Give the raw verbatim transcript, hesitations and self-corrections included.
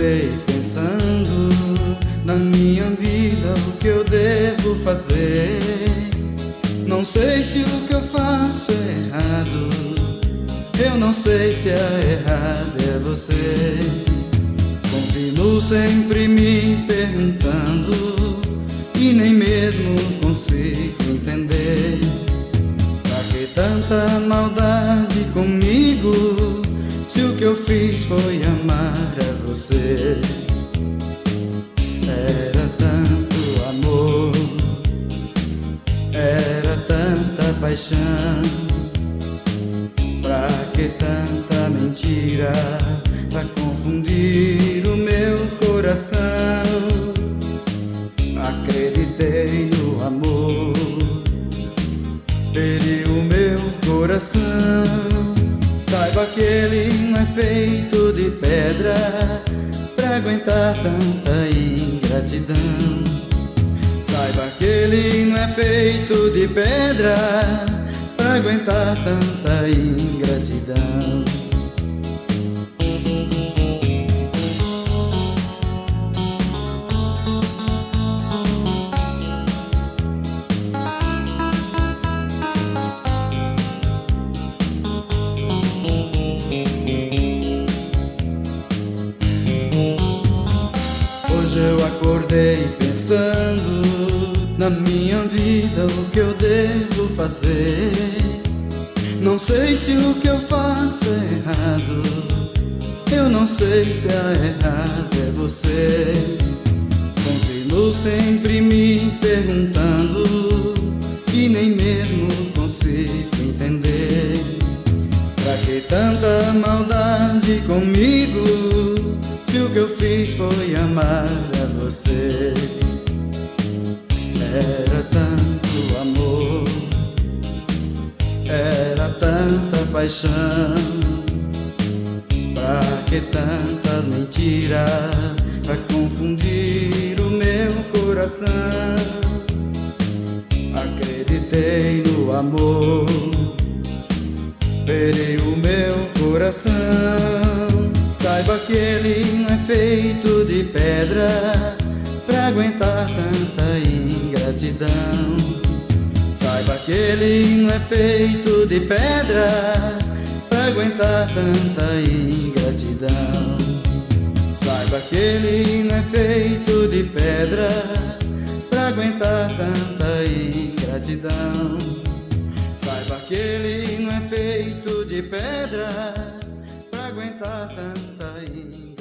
acordei pensando na minha vida, o que eu devo fazer. Não sei se o que eu faço é errado, eu não sei se a errada é você. Continuo sempre me perguntando e nem mesmo consigo entender. Pra que tanta maldade comigo, se o que eu fiz foi amar a você? Era tanto amor, era tanta paixão. Pra que tanta mentira, pra confundir o meu coração? Acreditei no amor, feri o meu coração. Saiba que ele não é feito de pedra pra aguentar tanta ingratidão. Saiba que ele não é feito de pedra pra aguentar tanta ingratidão. Hoje eu acordei pensando na minha vida, o que eu devo fazer. Não sei se o que eu faço é errado, eu não sei se a errada é você. Continuo sempre me perguntando e nem mesmo consigo entender. Pra que tanta maldade comigo, se o que eu fiz foi amar a você? Era tanto amor, era tanta paixão. Pra que tantas mentiras, pra confundir o meu coração? Acreditei no amor, feri o meu coração. Saiba que ele não é feito de pedra pra aguentar tanta ingratidão. Saiba que ele não é feito de pedra pra aguentar tanta ingratidão. Saiba que ele não é feito de pedra pra aguentar tanta ingratidão. Saiba que ele não é feito de pedra pra aguentar tanta ingratidão.